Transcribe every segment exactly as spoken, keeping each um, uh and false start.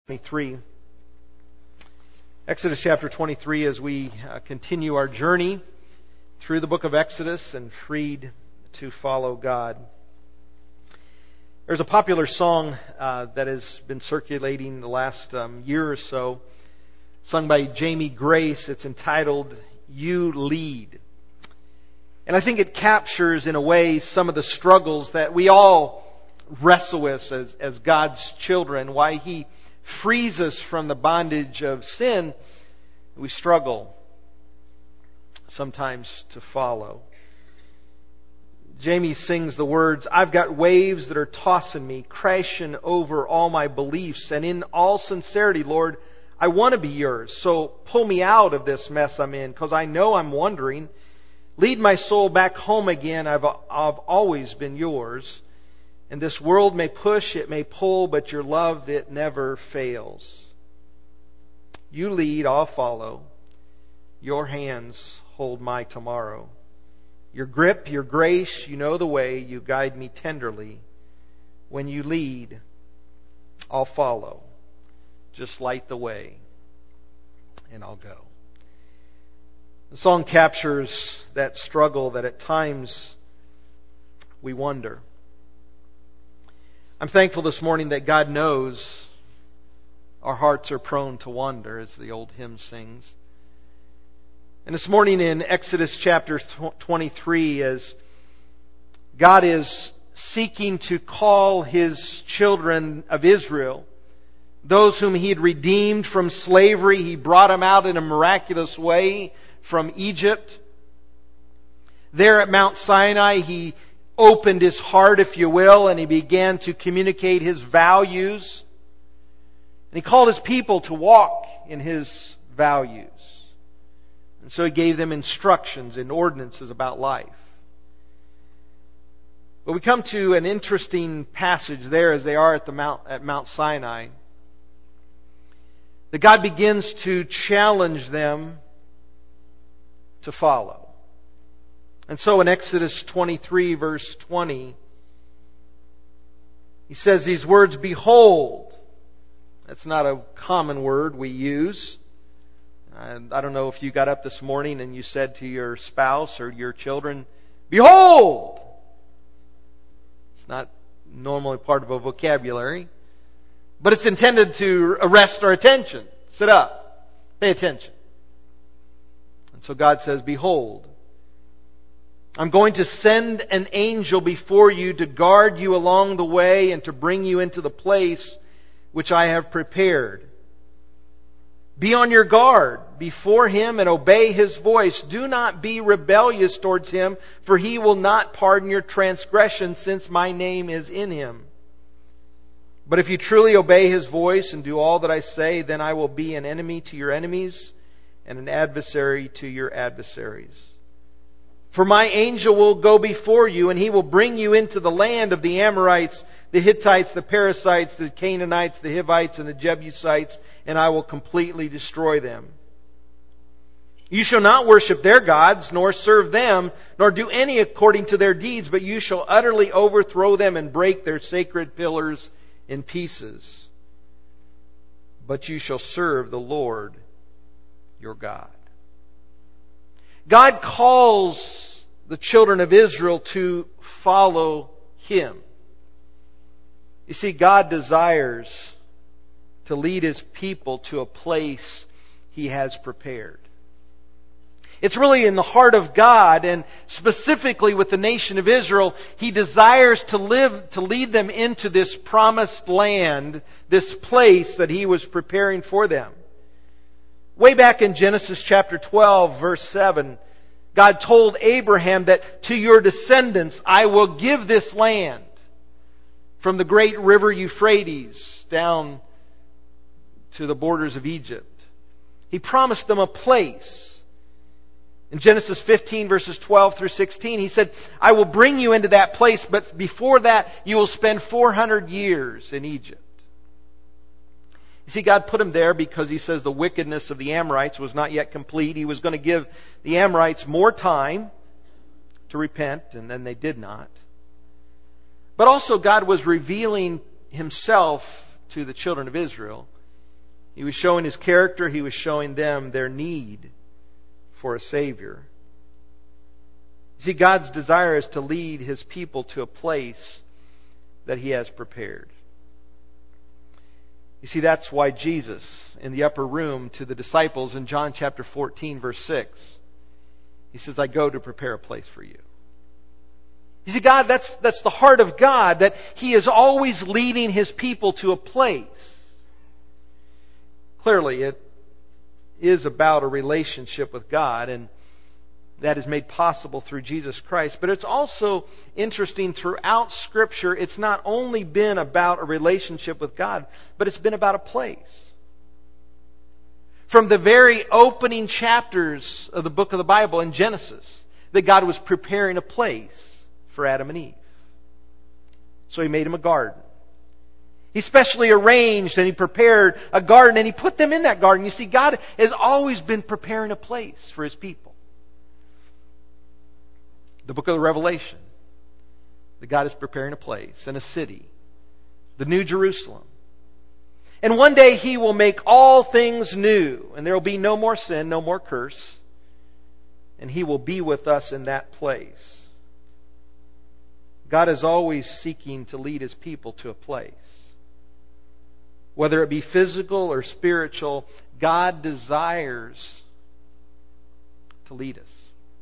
twenty-three. Exodus chapter twenty-three, as we uh, continue our journey through the book of Exodus and freed to follow God. There's a popular song uh, that has been circulating the last um, year or so, sung by Jamie Grace. It's entitled, "You Lead." And I think it captures, in a way, some of the struggles that we all wrestle with as, as God's children, why He frees us from the bondage of sin. We struggle sometimes to follow. Jamie sings the words, "I've got waves that are tossing me, crashing over all my beliefs, and in all sincerity, Lord, I want to be yours. So pull me out of this mess I'm in, because I know I'm wandering. Lead my soul back home again. I've, I've always been yours. And this world may push, it may pull, but your love, it never fails. You lead, I'll follow. Your hands hold my tomorrow. Your grip, your grace, you know the way. You guide me tenderly. When you lead, I'll follow. Just light the way, and I'll go." The song captures that struggle that at times we wonder. I'm thankful this morning that God knows our hearts are prone to wander, as the old hymn sings. And this morning in Exodus chapter twenty-three, as God is seeking to call His children of Israel, those whom He had redeemed from slavery, He brought them out in a miraculous way from Egypt. There at Mount Sinai, He opened His heart, if you will, and He began to communicate His values. And He called His people to walk in His values. And so He gave them instructions and ordinances about life. But we come to an interesting passage there as they are at the Mount at Mount Sinai. That God begins to challenge them to follow. And so in Exodus twenty-three, verse twenty, He says these words, "Behold." That's not a common word we use. And I don't know if you got up this morning and you said to your spouse or your children, "Behold!" It's not normally part of a vocabulary. But it's intended to arrest our attention. Sit up. Pay attention. And so God says, "Behold, I'm going to send an angel before you to guard you along the way and to bring you into the place which I have prepared. Be on your guard before Him and obey His voice. Do not be rebellious towards Him, for He will not pardon your transgression, since my name is in Him. But if you truly obey His voice and do all that I say, then I will be an enemy to your enemies and an adversary to your adversaries. For my angel will go before you, and he will bring you into the land of the Amorites, the Hittites, the Perizzites, the Canaanites, the Hivites, and the Jebusites, and I will completely destroy them. You shall not worship their gods, nor serve them, nor do any according to their deeds, but you shall utterly overthrow them and break their sacred pillars in pieces. But you shall serve the Lord your God." God calls the children of Israel to follow Him. You see, God desires to lead His people to a place He has prepared. It's really in the heart of God, and specifically with the nation of Israel, He desires to live, to lead them into this promised land, this place that He was preparing for them. Way back in Genesis chapter twelve, verse seven, God told Abraham that to your descendants I will give this land, from the great river Euphrates down to the borders of Egypt. He promised them a place. In Genesis fifteen, verses twelve through sixteen, He said, "I will bring you into that place, but before that you will spend four hundred years in Egypt." You see, God put him there because He says the wickedness of the Amorites was not yet complete. He was going to give the Amorites more time to repent, and then they did not. But also God was revealing Himself to the children of Israel He was showing His character. He was showing them their need for a Savior. You see, God's desire is to lead His people to a place that He has prepared. You see, that's why Jesus, in the upper room to the disciples in John chapter fourteen, verse six, He says, I go to prepare a place for you. You see, God, that's, that's the heart of God, that He is always leading His people to a place. Clearly, it is about a relationship with God, and that is made possible through Jesus Christ. But it's also interesting throughout Scripture, it's not only been about a relationship with God, but it's been about a place. From the very opening chapters of the book of the Bible in Genesis, that God was preparing a place for Adam and Eve. So He made them a garden. He specially arranged and He prepared a garden and He put them in that garden. You see, God has always been preparing a place for His people. The book of the Revelation, that God is preparing a place and a city, the New Jerusalem. And one day He will make all things new, and there will be no more sin, no more curse, and He will be with us in that place. God is always seeking to lead His people to a place. Whether it be physical or spiritual, God desires to lead us.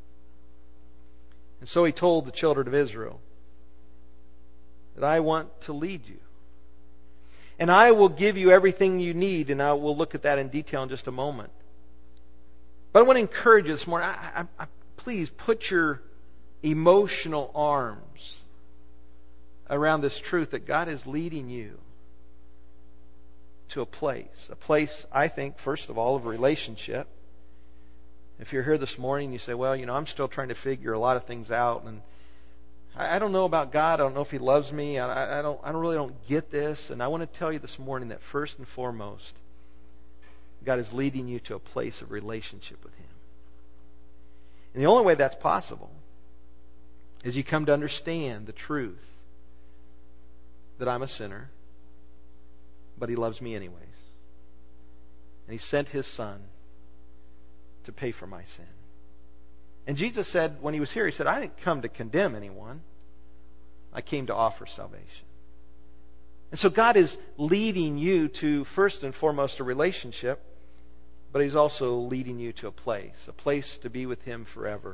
And so He told the children of Israel that I want to lead you. And I will give you everything you need, and I will look at that in detail in just a moment. But I want to encourage you this morning, I, I, I, please put your emotional arms around this truth that God is leading you to a place. A place, I think, first of all, of a relationship. If you're here this morning and you say, well, you know, I'm still trying to figure a lot of things out, and I, I don't know about God. I don't know if He loves me. I, I don't. I don't really don't get this. And I want to tell you this morning that first and foremost, God is leading you to a place of relationship with Him. And the only way that's possible is you come to understand the truth that I'm a sinner, but He loves me anyways. And He sent His Son to pay for my sin. And Jesus said, when He was here, He said, I didn't come to condemn anyone. I came to offer salvation. And so God is leading you to, first and foremost, a relationship, but He's also leading you to a place, a place to be with Him forever.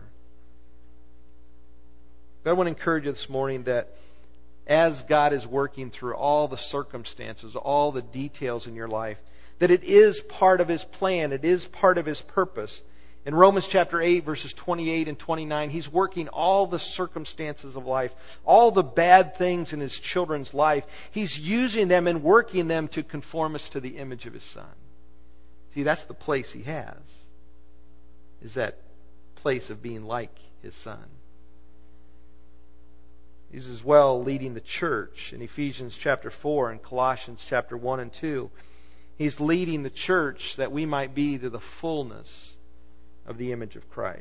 But I want to encourage you this morning that as God is working through all the circumstances, all the details in your life, that it is part of His plan. It is part of His purpose. In Romans chapter eight, verses twenty-eight and twenty-nine, He's working all the circumstances of life, all the bad things in His children's life. He's using them and working them to conform us to the image of His Son. See, that's the place He has, is that place of being like His Son. He's as well leading the church in Ephesians chapter four and Colossians chapter one and two. He's leading the church that we might be to the fullness of the image of Christ.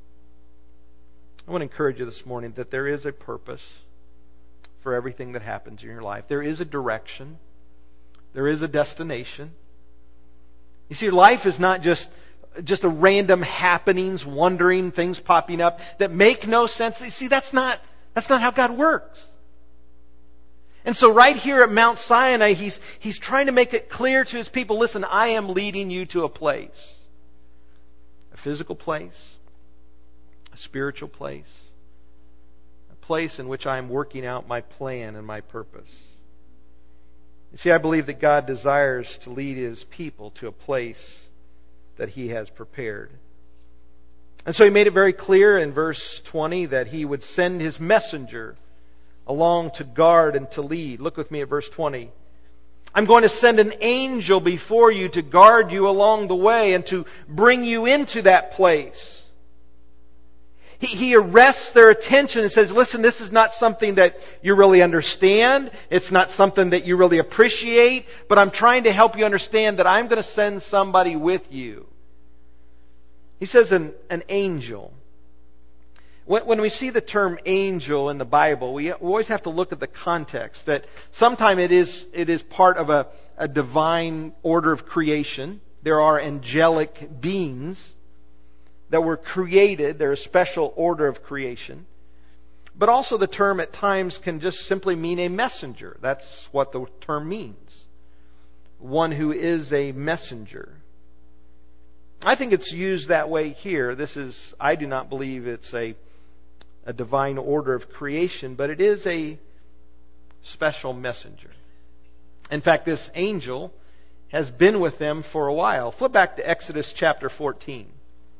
I want to encourage you this morning that there is a purpose for everything that happens in your life. There is a direction. There is a destination. You see, life is not just, just a random happenings, wandering, things popping up that make no sense. You see, that's not, that's not how God works. And so right here at Mount Sinai, he's, he's trying to make it clear to His people, listen, I am leading you to a place. A physical place. A spiritual place. A place in which I am working out my plan and my purpose. You see, I believe that God desires to lead His people to a place that He has prepared. And so He made it very clear in verse twenty that He would send His messenger along to guard and to lead. Look with me at verse twenty. I'm going to send an angel before you to guard you along the way and to bring you into that place. He, he arrests their attention and says, listen, this is not something that you really understand. It's not something that you really appreciate. But I'm trying to help you understand that I'm going to send somebody with you. He says an, an angel. When we see the term angel in the Bible, we always have to look at the context. That sometimes it is it is part of a, a divine order of creation. There are angelic beings that were created. They're a special order of creation. But also the term at times can just simply mean a messenger. That's what the term means. One who is a messenger. I think it's used that way here. This is, I do not believe it's a a divine order of creation, but it is a special messenger. In fact, this angel has been with them for a while. Flip back to Exodus chapter fourteen.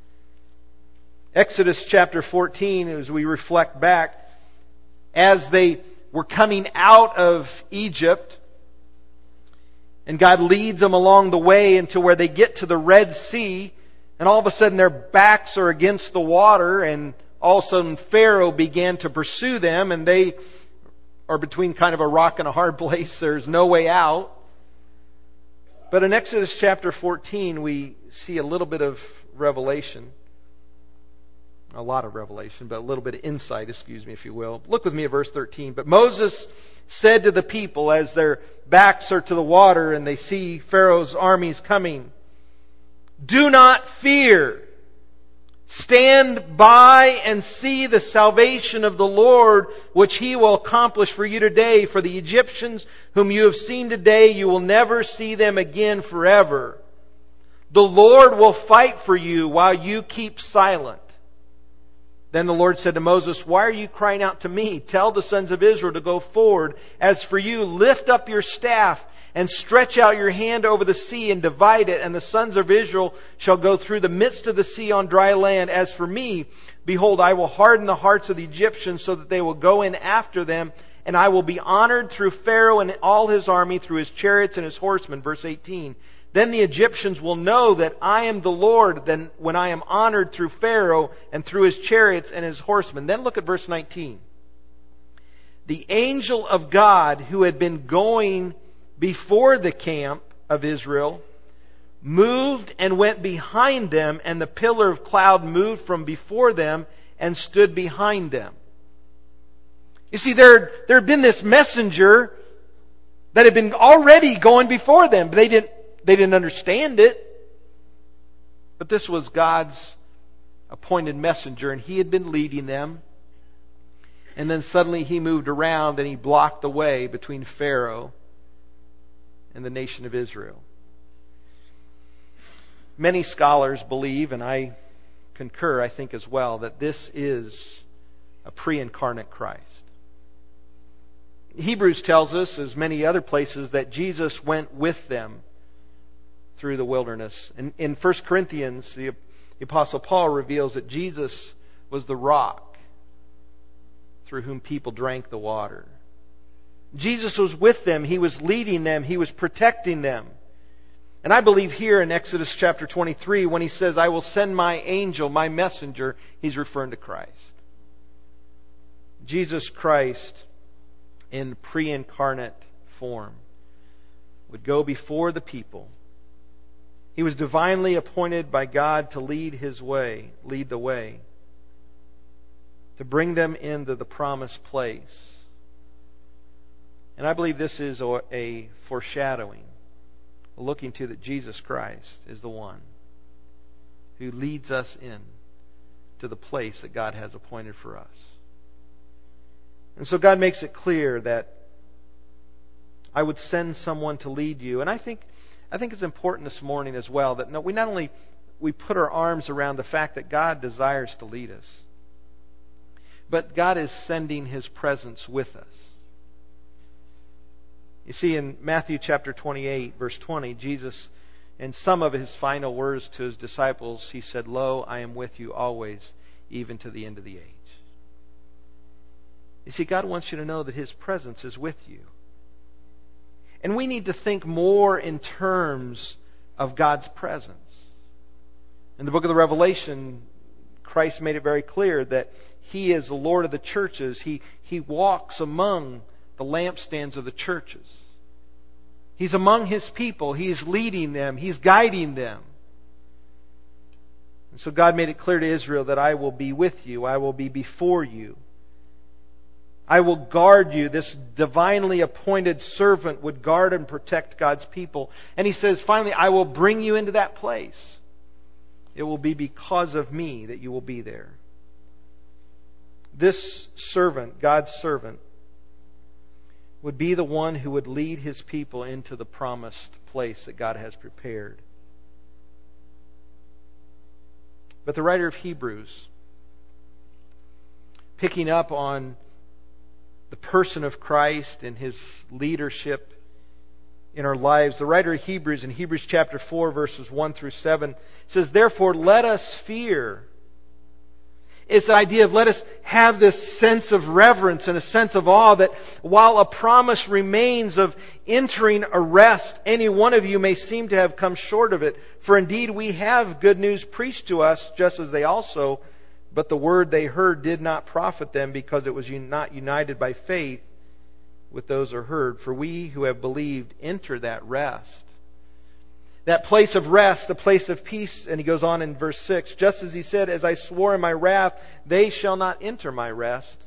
Exodus chapter fourteen, as we reflect back, as they were coming out of Egypt, and God leads them along the way until where they get to the Red Sea, and all of a sudden their backs are against the water, and all of a sudden Pharaoh began to pursue them, and they are between kind of a rock and a hard place. There's no way out. But in Exodus chapter fourteen, we see a little bit of revelation. A lot of revelation, but a little bit of insight, excuse me, if you will. Look with me at verse thirteen. But Moses said to the people, as their backs are to the water and they see Pharaoh's armies coming, "Do not fear. Stand by and see the salvation of the Lord, which He will accomplish for you today. For the Egyptians whom you have seen today, you will never see them again forever. The Lord will fight for you while you keep silent." Then the Lord said to Moses, "Why are you crying out to me? Tell the sons of Israel to go forward. As for you, lift up your staff and stretch out your hand over the sea and divide it, and the sons of Israel shall go through the midst of the sea on dry land. As for me, behold, I will harden the hearts of the Egyptians so that they will go in after them, and I will be honored through Pharaoh and all his army, through his chariots and his horsemen." Verse eighteen. "Then the Egyptians will know that I am the Lord then when I am honored through Pharaoh and through his chariots and his horsemen." Then look at verse nineteen. "The angel of God who had been going before the camp of Israel moved and went behind them, and the pillar of cloud moved from before them and stood behind them." You see, there, there had been this messenger that had been already going before them. They didn't, they didn't understand it. But this was God's appointed messenger, and He had been leading them. And then suddenly He moved around and He blocked the way between Pharaoh and the nation of Israel. Many scholars believe, and I concur, I think as well, that this is a pre-incarnate Christ. Hebrews tells us, as many other places, that Jesus went with them through the wilderness. In, in First Corinthians, the, the Apostle Paul reveals that Jesus was the rock through whom people drank the water. Jesus was with them. He was leading them. He was protecting them. And I believe here in Exodus chapter twenty-three, when He says, "I will send my angel, my messenger," He's referring to Christ. Jesus Christ, in pre-incarnate form, would go before the people. He was divinely appointed by God to lead His way, lead the way, to bring them into the promised place. And I believe this is a foreshadowing, looking to that Jesus Christ is the one who leads us in to the place that God has appointed for us. And so God makes it clear that I would send someone to lead you. And I think I think it's important this morning as well that no, we not only we put our arms around the fact that God desires to lead us, but God is sending His presence with us. You see, in Matthew chapter twenty-eight, verse twenty, Jesus, in some of His final words to His disciples, He said, "Lo, I am with you always, even to the end of the age." You see, God wants you to know that His presence is with you. And we need to think more in terms of God's presence. In the book of the Revelation, Christ made it very clear that He is the Lord of the churches. He, he walks among the lampstands of the churches. He's among His people. He's leading them. He's guiding them. And so God made it clear to Israel that I will be with you. I will be before you. I will guard you. This divinely appointed servant would guard and protect God's people. And He says, finally, I will bring you into that place. It will be because of me that you will be there. This servant, God's servant, would be the one who would lead His people into the promised place that God has prepared. But the writer of Hebrews, picking up on the person of Christ and His leadership in our lives, the writer of Hebrews in Hebrews chapter four verses one through seven says, therefore let us fear. It's the idea of let us have this sense of reverence and a sense of awe that while a promise remains of entering a rest, any one of you may seem to have come short of it. For indeed we have good news preached to us, just as they also, but the word they heard did not profit them, because it was not united by faith with those who heard. For we who have believed enter that rest. That place of rest, a place of peace. And he goes on in verse six, just as He said, as I swore in my wrath, they shall not enter my rest.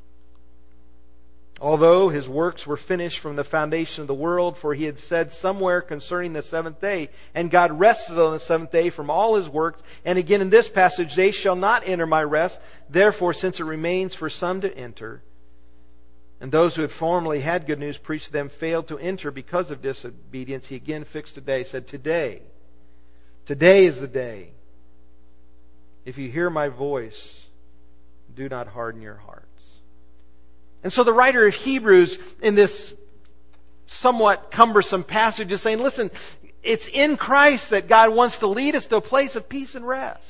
Although His works were finished from the foundation of the world, for He had said somewhere concerning the seventh day, and God rested on the seventh day from all His works. And again in this passage, they shall not enter my rest. Therefore, since it remains for some to enter, and those who had formerly had good news preached to them failed to enter because of disobedience, He again fixed a day, said, Today, today is the day. If you hear my voice, do not harden your hearts. And so the writer of Hebrews in this somewhat cumbersome passage is saying, listen, it's in Christ that God wants to lead us to a place of peace and rest.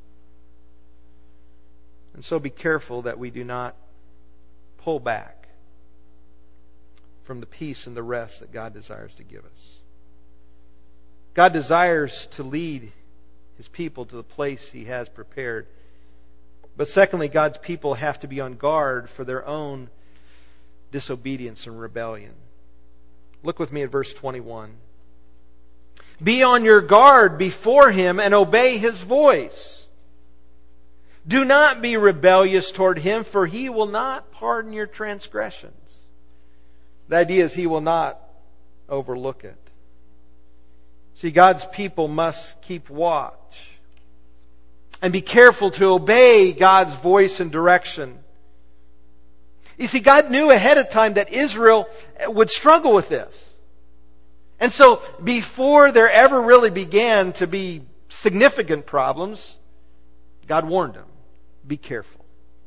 And so be careful that we do not pull back from the peace and the rest that God desires to give us. God desires to lead His people to the place He has prepared. But secondly, God's people have to be on guard for their own disobedience and rebellion. Look with me at verse twenty-one. Be on your guard before Him and obey His voice. Do not be rebellious toward Him, for He will not pardon your transgressions. The idea is He will not overlook it. See, God's people must keep watch and be careful to obey God's voice and direction. You see, God knew ahead of time that Israel would struggle with this. And so, before there ever really began to be significant problems, God warned them, be careful.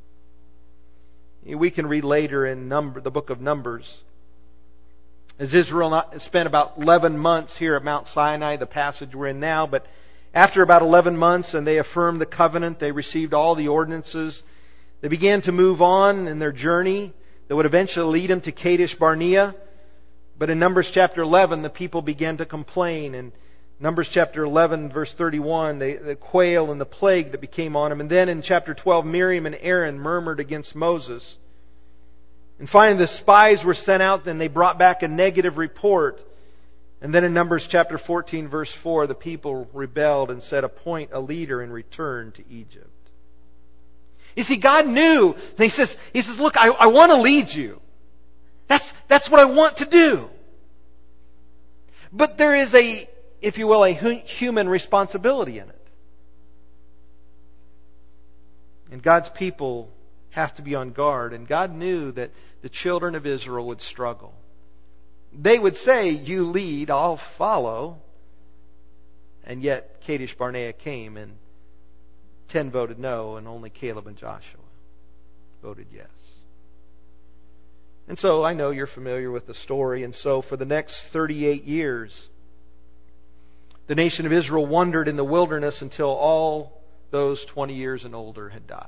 We can read later in number, the book of Numbers, as Israel not, spent about eleven months here at Mount Sinai, the passage we're in now, but after about eleven months and they affirmed the covenant, they received all the ordinances, they began to move on in their journey that would eventually lead them to Kadesh Barnea. But in Numbers chapter eleven, the people began to complain. In Numbers chapter eleven, verse thirty-one, they, the quail and the plague that became on them. And then in chapter twelve, Miriam and Aaron murmured against Moses. And finally, the spies were sent out, and they brought back a negative report. And then in Numbers chapter fourteen, verse four, the people rebelled and said, appoint a leader and return to Egypt. You see, God knew. And He says, He says, look, I, I want to lead you. That's, that's what I want to do. But there is a, if you will, a human responsibility in it. And God's people have to be on guard. And God knew that the children of Israel would struggle. They would say, you lead, I'll follow. And yet Kadesh Barnea came and ten voted no, and only Caleb and Joshua voted yes. And so I know you're familiar with the story. And so for the next thirty-eight years, the nation of Israel wandered in the wilderness until all those twenty years and older had died.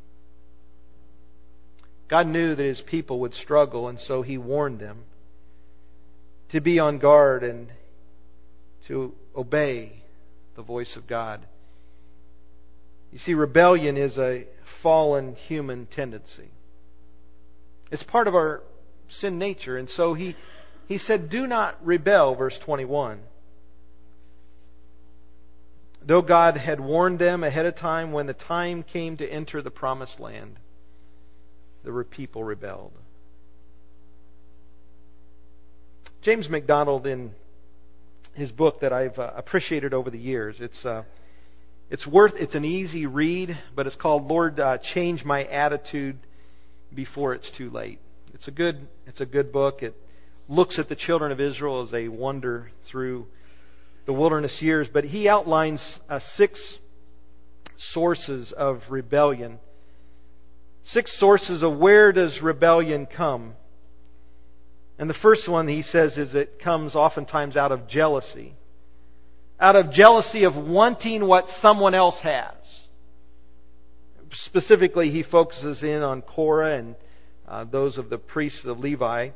God knew that His people would struggle, and so He warned them to be on guard and to obey the voice of God. You see, rebellion is a fallen human tendency. It's part of our sin nature. And so he, he said, do not rebel, verse twenty-one. Though God had warned them ahead of time, when the time came to enter the promised land, the people rebelled. James MacDonald, in his book that I've uh, appreciated over the years, it's uh, it's worth it's an easy read, but it's called "Lord, uh, Change My Attitude Before It's Too Late." It's a good it's a good book. It looks at the children of Israel as they wander through the wilderness years, but he outlines uh, six sources of rebellion. Six sources of where does rebellion come. And the first one, he says, is it comes oftentimes out of jealousy. Out of jealousy of wanting what someone else has. Specifically, he focuses in on Korah and uh, those of the priests of Levi.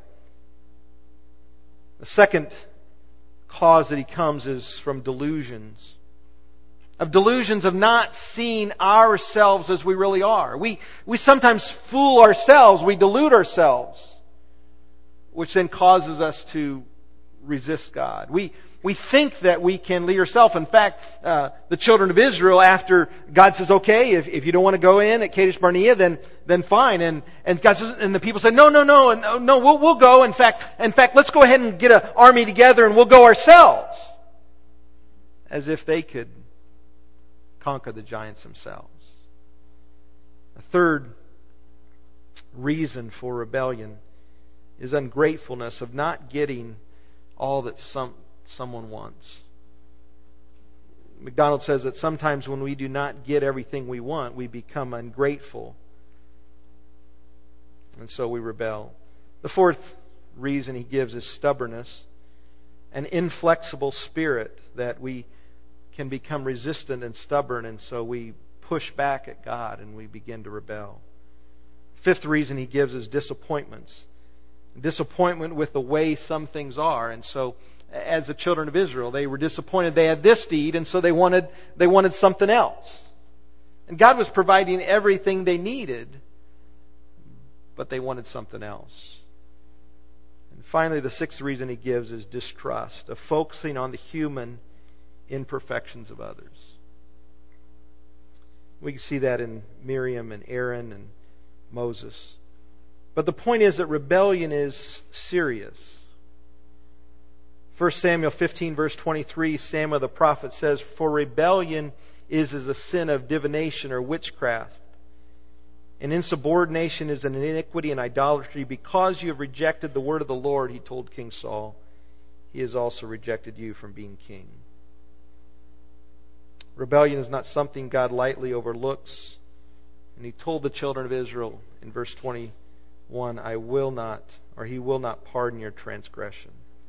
The second cause that he comes is from delusions. Of delusions of not seeing ourselves as we really are. We, we sometimes fool ourselves, we delude ourselves, which then causes us to resist God. We we think that we can lead ourselves. In fact, uh, the children of Israel, after God says, okay, if, if you don't want to go in at Kadesh Barnea, then then fine. And and God says, and the people said, no, no, no, no, no, we'll we'll go. In fact, in fact, let's go ahead and get an army together and we'll go ourselves, as if they could conquer the giants themselves. A third reason for rebellion is ungratefulness of not getting all that some someone wants. MacDonald says that sometimes when we do not get everything we want, we become ungrateful. And so we rebel. The fourth reason he gives is stubbornness, an inflexible spirit that we can become resistant and stubborn, and so we push back at God and we begin to rebel. Fifth reason he gives is disappointments. Disappointment with the way some things are. And so as the children of Israel, they were disappointed. They had this deed, and so they wanted they wanted something else. And God was providing everything they needed, but they wanted something else. And finally, the sixth reason he gives is distrust, of focusing on the human imperfections of others. We can see that in Miriam and Aaron and Moses. But the point is that rebellion is serious. First Samuel fifteen verse twenty-three, Samuel the prophet says, "For rebellion is as a sin of divination or witchcraft. And insubordination is an iniquity and idolatry. Because you have rejected the word of the Lord," he told King Saul, "he has also rejected you from being king." Rebellion is not something God lightly overlooks. And he told the children of Israel in verse twenty-one, I will not, or he will not pardon your transgression.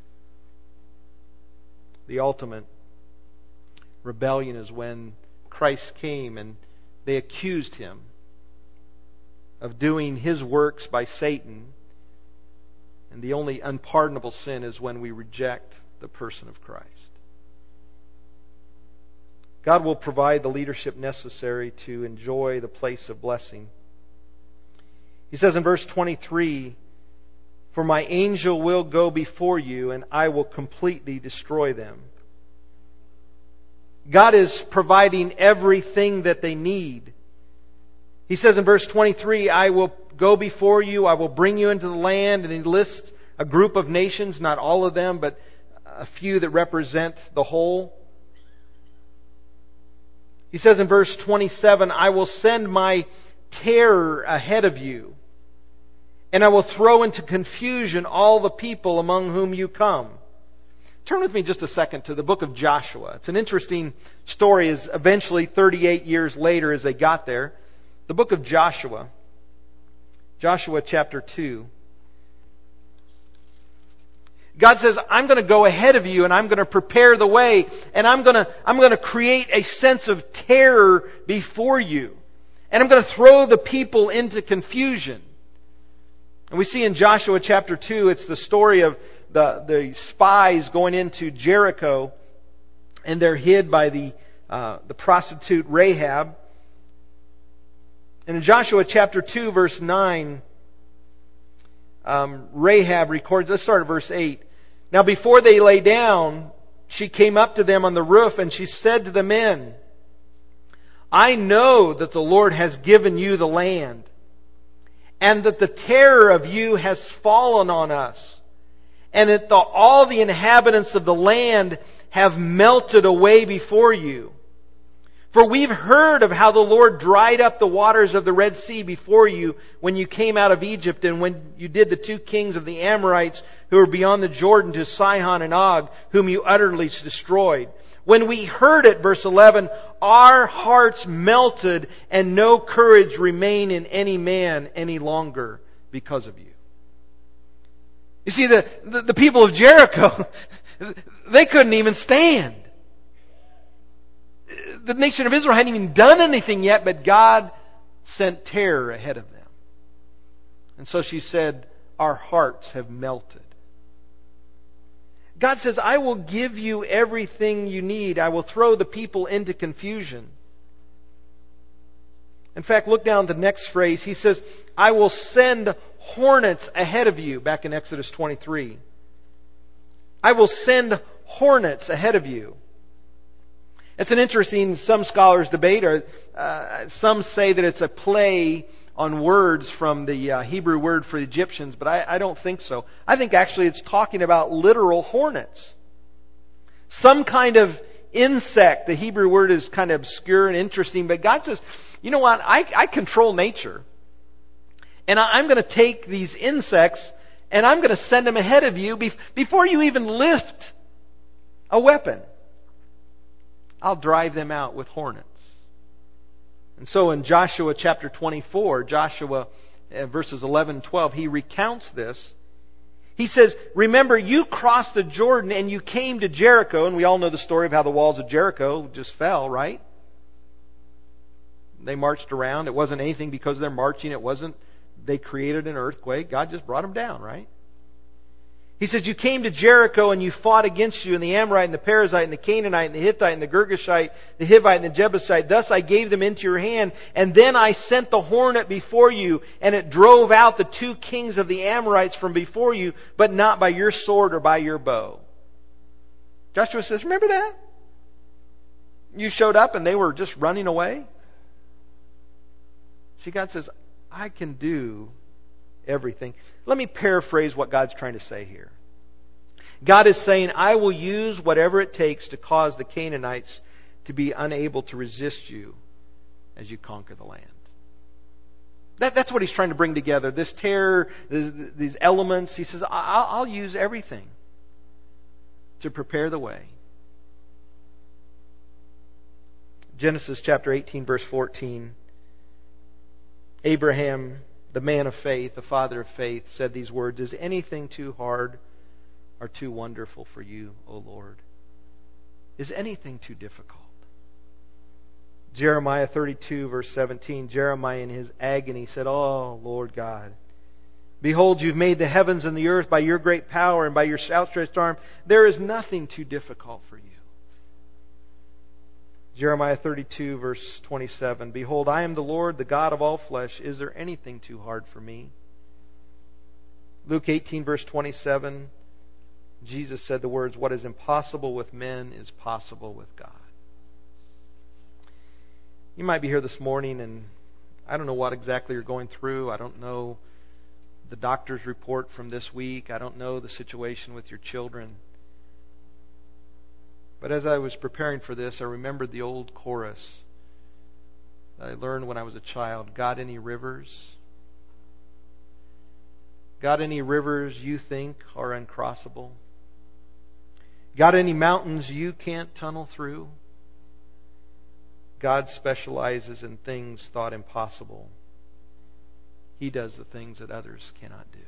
The ultimate rebellion is when Christ came and they accused him of doing his works by Satan. And the only unpardonable sin is when we reject the person of Christ. God will provide the leadership necessary to enjoy the place of blessing. He says in verse twenty-three, "For my angel will go before you, and I will completely destroy them." God is providing everything that they need. He says in verse twenty-three, "I will go before you, I will bring you into the land," and he lists a group of nations, not all of them, but a few that represent the whole. He says in verse twenty-seven, "I will send my terror ahead of you, and I will throw into confusion all the people among whom you come." Turn with me just a second to the book of Joshua. It's an interesting story, as eventually thirty-eight years later as they got there. The book of Joshua. Joshua chapter two. God says, I'm going to go ahead of you and I'm going to prepare the way, and I'm going to, I'm going to create a sense of terror before you. And I'm going to throw the people into confusion. And we see in Joshua chapter two, it's the story of the, the spies going into Jericho, and they're hid by the, uh, the prostitute Rahab. And in Joshua chapter two, verse nine, um, Rahab records, let's start at verse eight. "Now before they lay down, she came up to them on the roof and she said to the men, I know that the Lord has given you the land, and that the terror of you has fallen on us, and that the, all the inhabitants of the land have melted away before you. For we've heard of how the Lord dried up the waters of the Red Sea before you when you came out of Egypt, and when you did the two kings of the Amorites who were beyond the Jordan, to Sihon and Og, whom you utterly destroyed. When we heard it, verse eleven, our hearts melted, and no courage remained in any man any longer because of you. You see, the, the, the people of Jericho, they couldn't even stand. The nation of Israel hadn't even done anything yet, but God sent terror ahead of them. And so she said, our hearts have melted. God says, I will give you everything you need. I will throw the people into confusion. In fact, look down at the next phrase. He says, I will send hornets ahead of you, back in Exodus twenty-three. I will send hornets ahead of you. It's an interesting, some scholars debate, or uh, some say that it's a play on words from the uh, Hebrew word for Egyptians, but I, I don't think so. I think actually it's talking about literal hornets. Some kind of insect. The Hebrew word is kind of obscure and interesting, but God says, you know what, I, I control nature. And I, I'm going to take these insects and I'm going to send them ahead of you be, before you even lift a weapon. I'll drive them out with hornets. And so in Joshua chapter twenty-four, Joshua uh, verses eleven and twelve, he recounts this. He says, remember, you crossed the Jordan and you came to Jericho, and we all know the story of how the walls of Jericho just fell, right? They marched around. It wasn't anything because they're marching. It wasn't they created an earthquake. God just brought them down, right? He says, you came to Jericho and you fought against you, and the Amorite and the Perizzite and the Canaanite and the Hittite and the Girgashite, the Hivite and the Jebusite. Thus I gave them into your hand. And then I sent the hornet before you, and it drove out the two kings of the Amorites from before you, but not by your sword or by your bow. Joshua says, remember that? You showed up and they were just running away. See, God says, I can do everything. Let me paraphrase what God's trying to say here. God is saying, I will use whatever it takes to cause the Canaanites to be unable to resist you as you conquer the land. That, that's what He's trying to bring together. This terror, this, these elements. He says, I'll, I'll use everything to prepare the way. Genesis chapter eighteen, verse fourteen. Abraham, the man of faith, the father of faith, said these words, is anything too hard or too wonderful for you, O Lord? Is anything too difficult? Jeremiah thirty-two, verse seventeen, Jeremiah in his agony said, oh, Lord God, behold, you've made the heavens and the earth by your great power and by your outstretched arm. There is nothing too difficult for you. Jeremiah thirty-two, verse twenty-seven, behold, I am the Lord, the God of all flesh. Is there anything too hard for me? Luke eighteen, verse twenty-seven, Jesus said the words, what is impossible with men is possible with God. You might be here this morning and I don't know what exactly you're going through. I don't know the doctor's report from this week. I don't know the situation with your children. But as I was preparing for this, I remembered the old chorus that I learned when I was a child. Got any rivers? Got any rivers you think are uncrossable? Got any mountains you can't tunnel through? God specializes in things thought impossible. He does the things that others cannot do.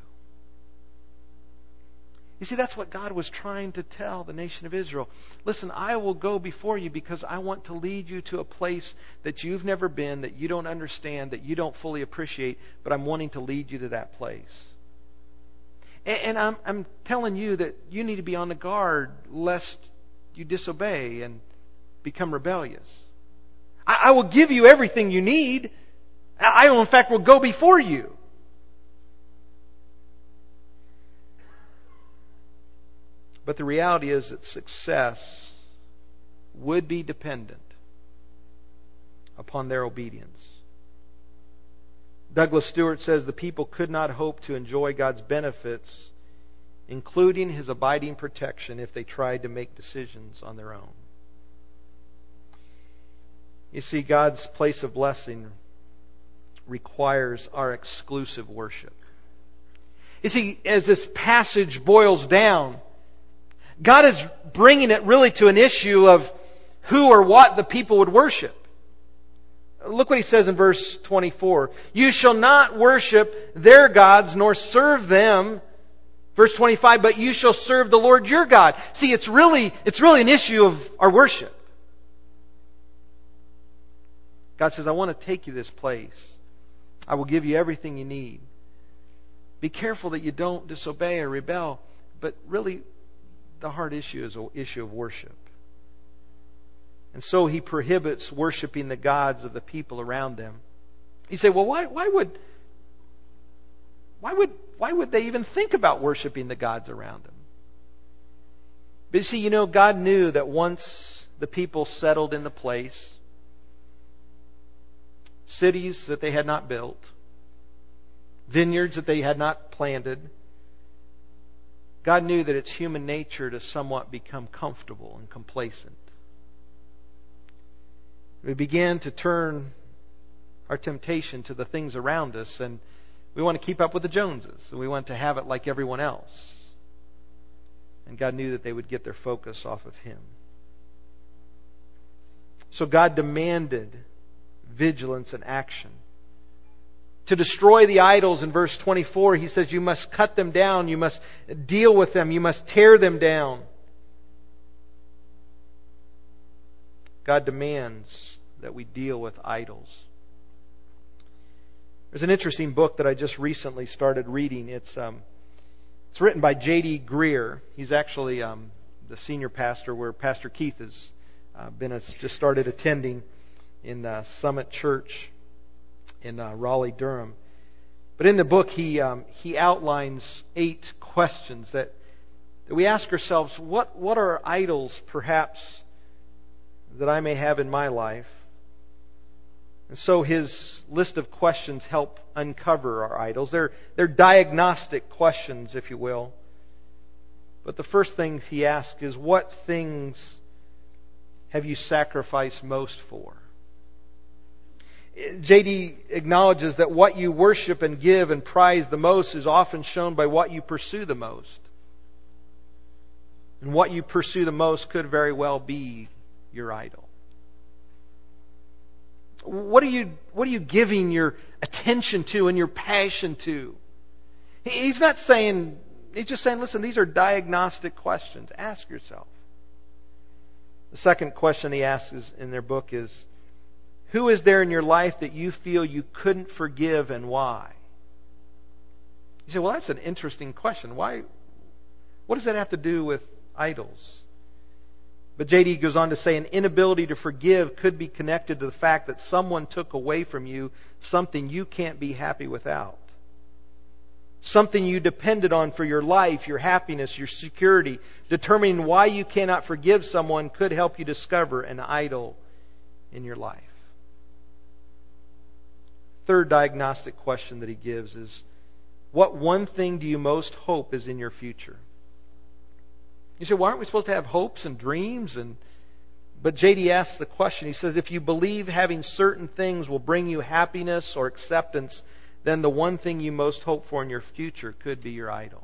You see, that's what God was trying to tell the nation of Israel. Listen, I will go before you because I want to lead you to a place that you've never been, that you don't understand, that you don't fully appreciate, but I'm wanting to lead you to that place. And, and I'm, I'm telling you that you need to be on the guard lest you disobey and become rebellious. I, I will give you everything you need. I, in fact, will go before you. But the reality is that success would be dependent upon their obedience. Douglas Stewart says the people could not hope to enjoy God's benefits, including His abiding protection, if they tried to make decisions on their own. You see, God's place of blessing requires our exclusive worship. You see, as this passage boils down, God is bringing it really to an issue of who or what the people would worship. Look what He says in verse twenty-four. You shall not worship their gods nor serve them. Verse twenty-five, but you shall serve the Lord your God. See, it's really, it's really an issue of our worship. God says, I want to take you this place. I will give you everything you need. Be careful that you don't disobey or rebel. But really, the hard issue is an issue of worship. And so He prohibits worshiping the gods of the people around them. You say, well, why, why would, why would, why would they even think about worshiping the gods around them? But you see, you know, God knew that once the people settled in the place, cities that they had not built, vineyards that they had not planted, God knew that it's human nature to somewhat become comfortable and complacent. We began to turn our temptation to the things around us, and we want to keep up with the Joneses, and we want to have it like everyone else. And God knew that they would get their focus off of Him. So God demanded vigilance and action. To destroy the idols, in verse twenty-four, He says you must cut them down, you must deal with them, you must tear them down. God demands that we deal with idols. There's an interesting book that I just recently started reading. It's um, it's written by J D Greer. He's actually um, the senior pastor where Pastor Keith has uh, been has just started attending in uh, Summit Church in uh, Raleigh, Durham. But in the book, he um, he outlines eight questions that, that we ask ourselves: what what are idols, perhaps, that I may have in my life? And so his list of questions help uncover our idols. They're they're diagnostic questions, if you will. But the first thing he asks is, what things have you sacrificed most for? J D acknowledges that what you worship and give and prize the most is often shown by what you pursue the most. And what you pursue the most could very well be your idol. What are you, what are you giving your attention to and your passion to? He's not saying, he's just saying, listen, these are diagnostic questions. Ask yourself. The second question he asks is, in their book is, who is there in your life that you feel you couldn't forgive and why? You say, well, that's an interesting question. Why? What does that have to do with idols? But J D goes on to say, an inability to forgive could be connected to the fact that someone took away from you something you can't be happy without. Something you depended on for your life, your happiness, your security. Determining why you cannot forgive someone could help you discover an idol in your life. Third diagnostic question that he gives is, what one thing do you most hope is in your future? You say, well, aren't we supposed to have hopes and dreams? And But J D asks the question. He says, if you believe having certain things will bring you happiness or acceptance, then the one thing you most hope for in your future could be your idol.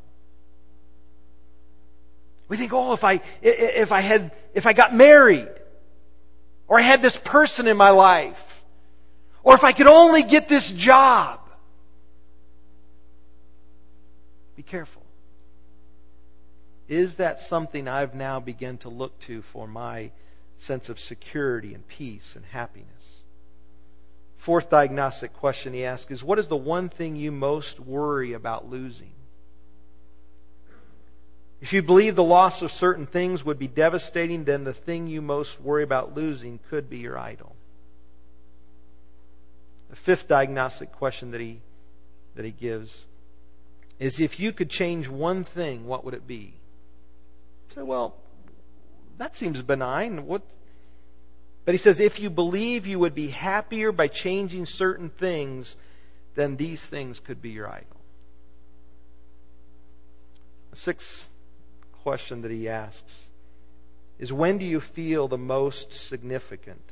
We think, oh, if I if I had if I got married, or I had this person in my life, or if I could only get this job. Be careful. Is that something I've now begun to look to for my sense of security and peace and happiness? Fourth diagnostic question he asks is, what is the one thing you most worry about losing? If you believe the loss of certain things would be devastating, then the thing you most worry about losing could be your idol. The fifth diagnostic question that he that he gives is, if you could change one thing, what would it be? say, well, that seems benign. What? But he says, if you believe you would be happier by changing certain things, then these things could be your idol. The sixth question that he asks is, when do you feel the most significant?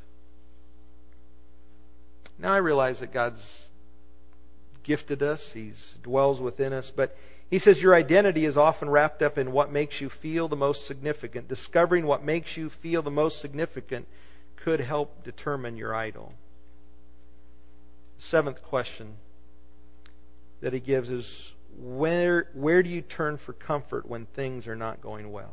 Now I realize that God's gifted us. He dwells within us. But he says your identity is often wrapped up in what makes you feel the most significant. Discovering what makes you feel the most significant could help determine your idol. Seventh question that he gives is, where, where do you turn for comfort when things are not going well?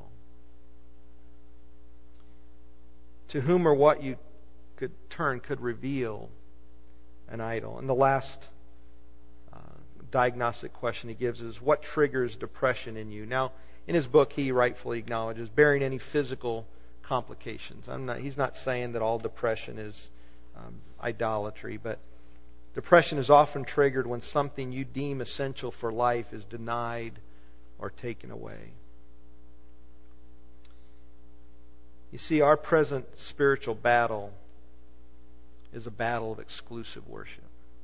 To whom or what you could turn could reveal an idol. And the last uh, diagnostic question he gives is, what triggers depression in you? Now, in his book, he rightfully acknowledges bearing any physical complications. I'm not, he's not saying that all depression is um, idolatry, but depression is often triggered when something you deem essential for life is denied or taken away. You see, our present spiritual battle is a battle of exclusive worship.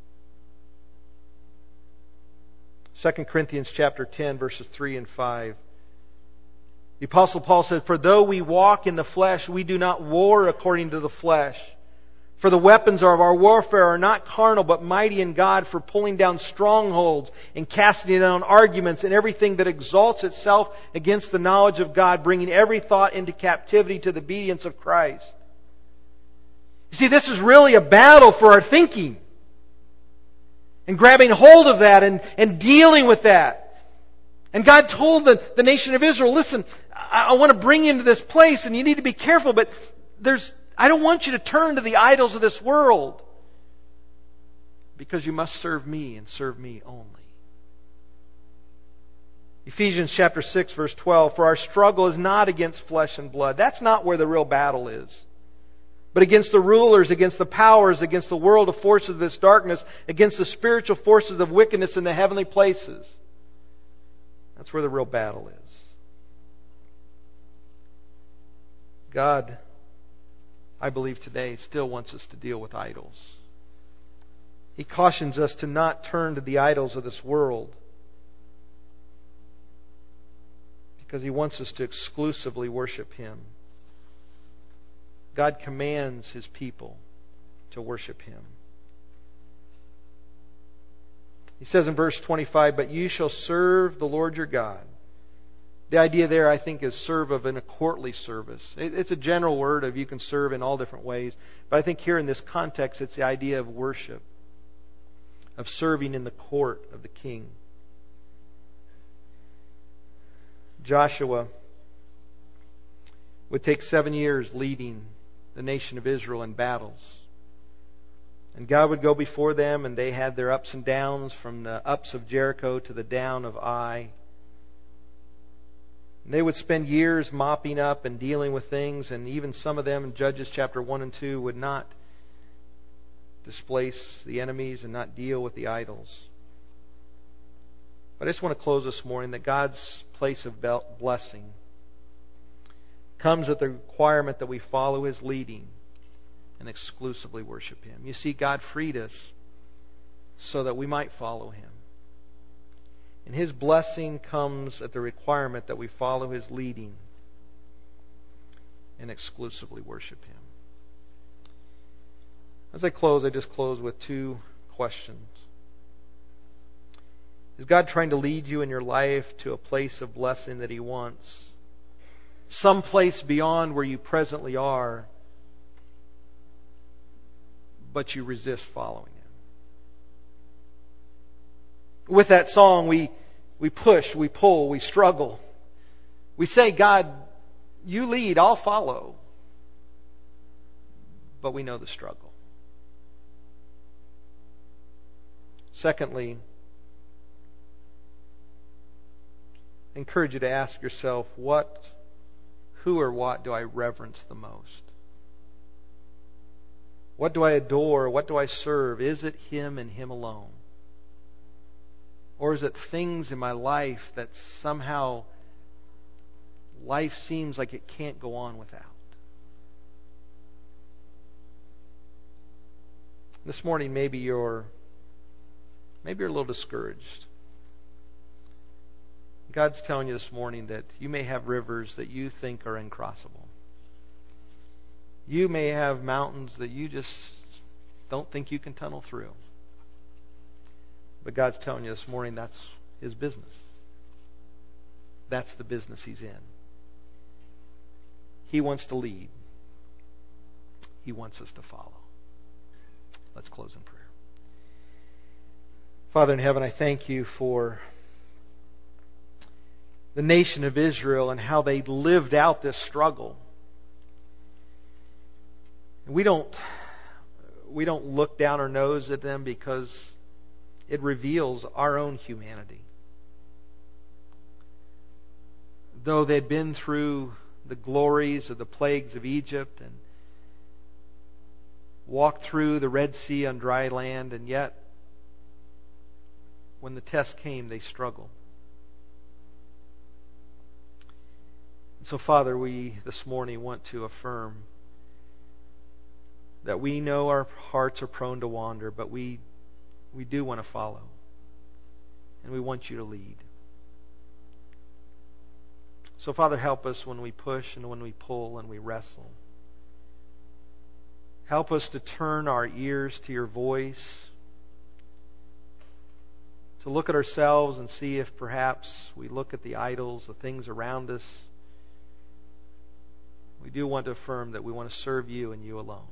Second Corinthians chapter ten, verses three and five. The Apostle Paul said, for though we walk in the flesh, we do not war according to the flesh. For the weapons of our warfare are not carnal, but mighty in God for pulling down strongholds and casting down arguments and everything that exalts itself against the knowledge of God, bringing every thought into captivity to the obedience of Christ. You see, this is really a battle for our thinking. And grabbing hold of that and, and dealing with that. And God told the, the nation of Israel, listen, I, I want to bring you into this place and you need to be careful, but there's I don't want you to turn to the idols of this world, because you must serve me and serve me only. Ephesians chapter six, verse twelve, for our struggle is not against flesh and blood. That's not where the real battle is. But against the rulers, against the powers, against the world of forces of this darkness, against the spiritual forces of wickedness in the heavenly places. That's where the real battle is. God, I believe today, still wants us to deal with idols. He cautions us to not turn to the idols of this world, because He wants us to exclusively worship Him. God commands His people to worship Him. He says in verse twenty-five, but you shall serve the Lord your God. The idea there, I think, is serve of in a courtly service. It's a general word of you can serve in all different ways. But I think here in this context, it's the idea of worship, of serving in the court of the king. Joshua would take seven years leading the nation of Israel in battles. And God would go before them, and they had their ups and downs, from the ups of Jericho to the down of Ai. And they would spend years mopping up and dealing with things, and even some of them in Judges chapter one and two would not displace the enemies and not deal with the idols. But I just want to close this morning that God's place of blessing comes at the requirement that we follow His leading and exclusively worship Him. You see, God freed us so that we might follow Him. And His blessing comes at the requirement that we follow His leading and exclusively worship Him. As I close, I just close with two questions. Is God trying to lead you in your life to a place of blessing that He wants? Some place beyond where you presently are, but you resist following Him. With that song, we, we push, we pull, we struggle. We say, God, you lead, I'll follow. But we know the struggle. Secondly, I encourage you to ask yourself, what, who or what do I reverence the most? What do I adore? What do I serve? Is it Him and Him alone? Or is it things in my life that somehow life seems like it can't go on without. This morning, maybe you're maybe you're a little discouraged. God's telling you this morning that you may have rivers that you think are uncrossable. You may have mountains that you just don't think you can tunnel through. But God's telling you this morning that's His business. That's the business He's in. He wants to lead. He wants us to follow. Let's close in prayer. Father in heaven, I thank you for the nation of Israel and how they lived out this struggle. We don't, we don't look down our nose at them because it reveals our own humanity. Though they'd been through the glories of the plagues of Egypt and walked through the Red Sea on dry land, and yet when the test came, they struggled. And so, Father, we this morning want to affirm that we know our hearts are prone to wander, but we we do want to follow. And we want you to lead. So, Father, help us when we push and when we pull and we wrestle. Help us to turn our ears to your voice, to look at ourselves and see if perhaps we look at the idols, the things around us. We do want to affirm that we want to serve you and you alone.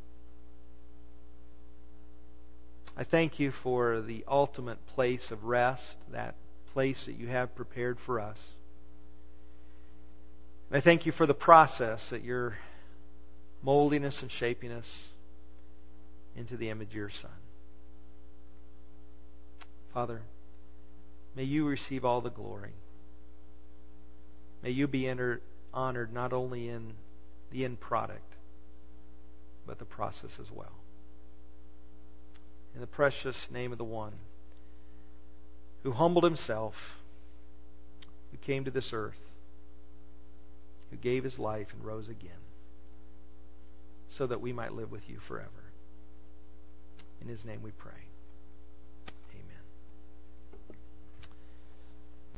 I thank you for the ultimate place of rest, that place that you have prepared for us. And I thank you for the process that you're molding us and shaping us into the image of your Son. Father, may you receive all the glory. May you be entered, honored not only in the end product, but the process as well. In the precious name of the one who humbled himself, who came to this earth, who gave his life and rose again, so that we might live with you forever. In his name we pray.